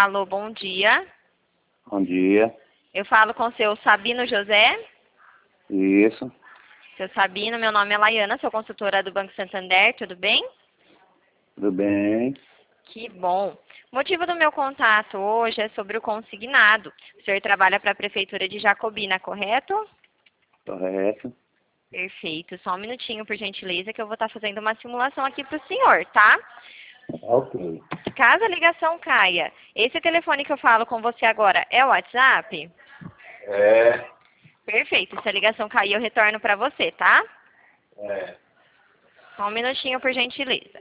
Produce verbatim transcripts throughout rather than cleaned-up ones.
Alô, bom dia. Bom dia. Eu falo com o seu Sabino José. Isso. Seu Sabino, meu nome é Laiana, sou consultora do Banco Santander, tudo bem? Tudo bem? Que bom. O motivo do meu contato hoje é sobre o consignado. O senhor trabalha para a Prefeitura de Jacobina, correto? Correto. Perfeito. Só um minutinho, por gentileza, que eu vou estar fazendo uma simulação aqui para o senhor, tá? Ok. Caso a ligação caia, esse telefone que eu falo com você agora é o WhatsApp? É. Perfeito. Se a ligação cair, eu retorno para você, tá? É. Só um minutinho, por gentileza.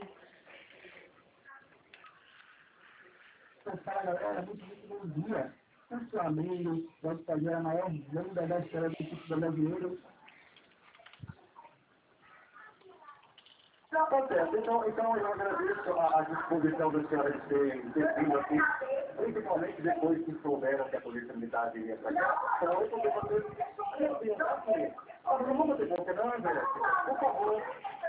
Fala galera, muito, muito bom dia. Eu sou amigo, vamos fazer a maior banda da história do futebol brasileiro. Tá, tá certo. Então, então eu agradeço a, a disposição da senhora de ter, ter vindo aqui, principalmente depois que souberam que a Polícia Militar viria pra cá. Então, eu poder fazer. Meu Deus, assim, ah, não vou ter boca, não, André? Por favor.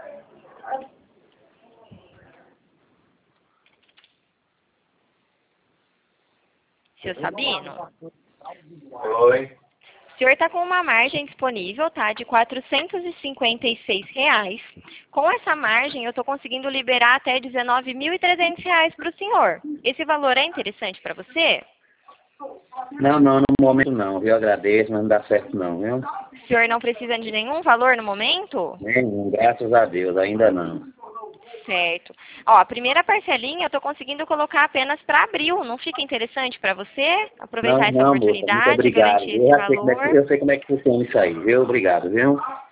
Seu Sabino, Oi. o senhor está com uma margem disponível, tá? De quatrocentos e cinquenta e seis reais. Com essa margem, eu estou conseguindo liberar até dezenove mil e trezentos reais para o senhor. Esse valor é interessante para você? Não, não, no momento não, viu? Agradeço, mas não dá certo não, viu? O senhor não precisa de nenhum valor no momento? Nenhum, graças a Deus, ainda não. Certo. Ó, a primeira parcelinha eu estou conseguindo colocar apenas para abril. Não fica interessante para você aproveitar Não, essa não, moça, muito oportunidade, obrigado. garantir Eu esse já sei como é que, valor? eu sei como é que funciona isso aí, viu? Obrigado, viu?